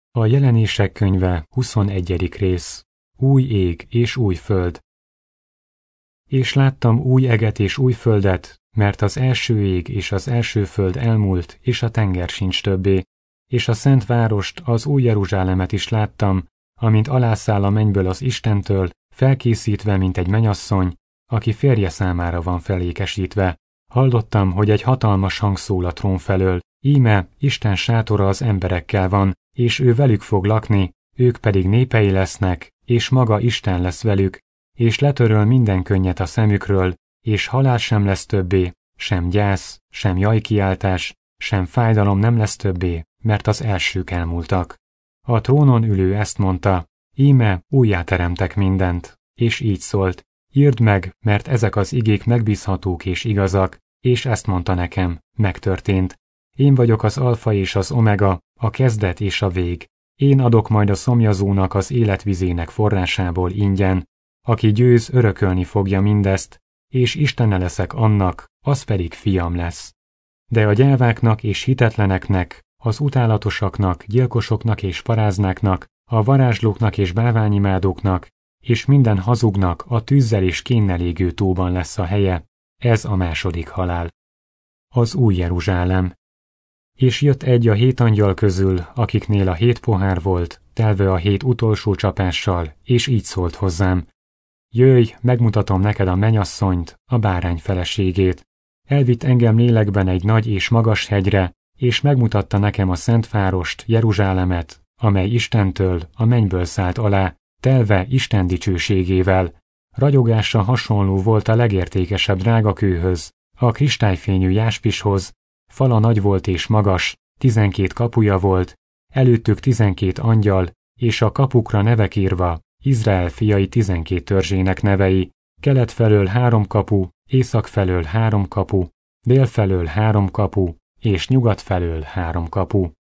A Jelenések könyve 21. rész. Új ég és új föld. És láttam új eget és új földet, mert az első ég és az első föld elmúlt, és a tenger sincs többé, és a szent várost, az új Jeruzsálemet is láttam, amint alászáll a mennyből az Istentől, felkészítve, mint egy mennyasszony, aki férje számára van felékesítve. Hallottam, hogy egy hatalmas hang szól a trón felől, íme, Isten sátora az emberekkel van, és ő velük fog lakni, ők pedig népei lesznek, és maga Isten lesz velük, és letöröl minden könnyet a szemükről, és halál sem lesz többé, sem gyász, sem jajkiáltás, sem fájdalom nem lesz többé, mert az elsők elmúltak. A trónon ülő ezt mondta, íme, újjáteremtek mindent, és így szólt, írd meg, mert ezek az igék megbízhatók és igazak, és ezt mondta nekem, megtörtént. Én vagyok az alfa és az omega, a kezdet és a vég. Én adok majd a szomjazónak az életvizének forrásából ingyen, aki győz, örökölni fogja mindezt, és Istene leszek annak, az pedig fiam lesz. De a gyáváknak és hitetleneknek, az utálatosaknak, gyilkosoknak és paráznáknak, a varázslóknak és bálványimádóknak, és minden hazugnak a tűzzel és kénnel égő tóban lesz a helye, ez a második halál. Az új Jeruzsálem. És jött egy a 7 angyal közül, akiknél a 7 pohár volt, telve a 7 utolsó csapással, és így szólt hozzám. Jöjj, megmutatom neked a mennyasszonyt, a bárány feleségét. Elvitt engem lélekben egy nagy és magas hegyre, és megmutatta nekem a szent várost, Jeruzsálemet, amely Istentől, a mennyből szállt alá, telve Isten dicsőségével. Ragyogása hasonló volt a legértékesebb drágakőhöz, a kristályfényű jáspishoz, fala nagy volt és magas, 12 kapuja volt, előttük 12 angyal, és a kapukra nevek írva, Izrael fiai 12 törzsének nevei, kelet felől 3 kapu, észak felől 3 kapu, dél felől 3 kapu, és nyugat felől 3 kapu.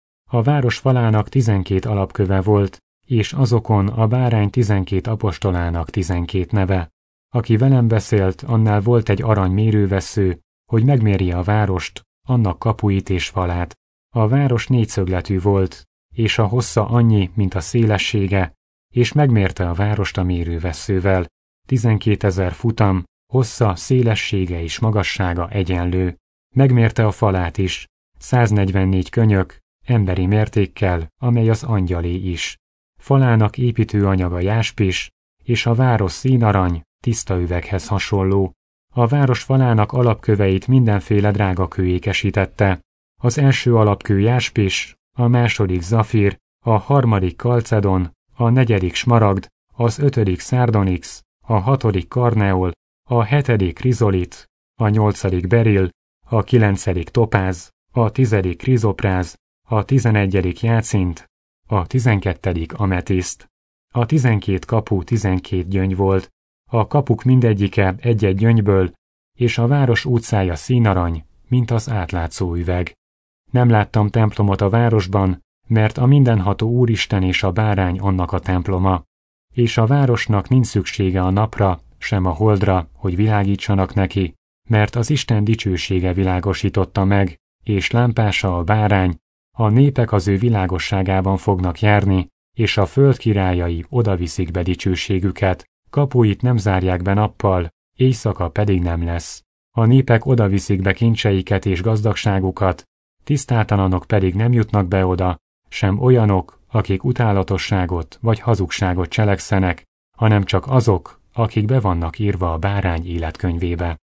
A város falának 12 alapköve volt, és azokon a bárány 12 apostolának 12 neve. Aki velem beszélt, annál volt egy arany mérővessző, hogy megmérje a várost, annak kapuit és falát. A város 4 szögletű volt, és a hossza annyi, mint a szélessége, és megmérte a várost a mérővesszővel. 12 000 futam, hossza, szélessége és magassága egyenlő. Megmérte a falát is, 144 könyök, emberi mértékkel, amely az angyalé is. Falának építőanyaga jáspis, és a város színarany, tiszta üveghez hasonló. A város falának alapköveit mindenféle drágakő ékesítette. Az első alapkő jáspis, a második zafír, a harmadik kalcedon, a negyedik smaragd, az 5. szárdonix, a 6. karneol, a 7. krizolit, a 8. beril, a 9. topáz, a 10. krizopráz, a 11. játszint, a 12. ametiszt. A 12 kapu 12 gyöngy volt, a kapuk mindegyike egy-egy gyöngyből, és a város utcája színarany, mint az átlátszó üveg. Nem láttam templomot a városban, mert a mindenható Úristen és a bárány annak a temploma. És a városnak nincs szüksége a napra, sem a holdra, hogy világítsanak neki, mert az Isten dicsősége világosította meg, és lámpása a bárány, a népek az ő világosságában fognak járni, és a föld királyai odaviszik be dicsőségüket, kapuit nem zárják be nappal, éjszaka pedig nem lesz. A népek odaviszik be kincseiket és gazdagságukat, tisztátalanok pedig nem jutnak be oda, sem olyanok, akik utálatosságot vagy hazugságot cselekszenek, hanem csak azok, akik be vannak írva a bárány életkönyvébe.